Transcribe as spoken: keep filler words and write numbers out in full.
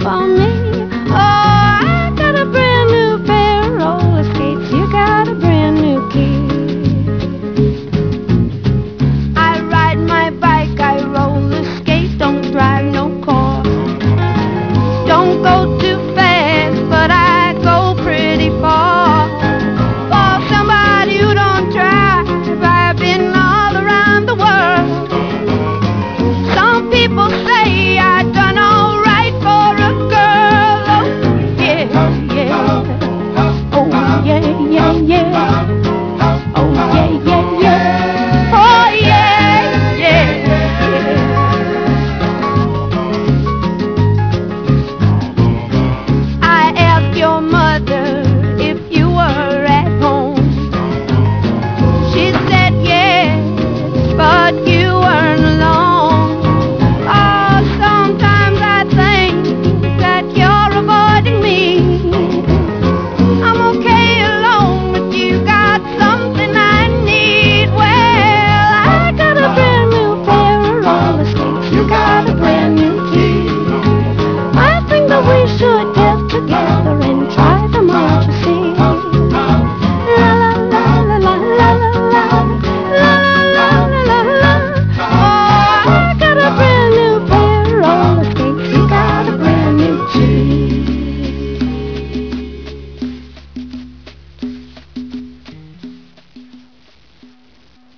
for me. Oh, I got a brand new pair of roller skates. You got a brand new key. I ride my bike, I roller skate, don't drive no car. Don't go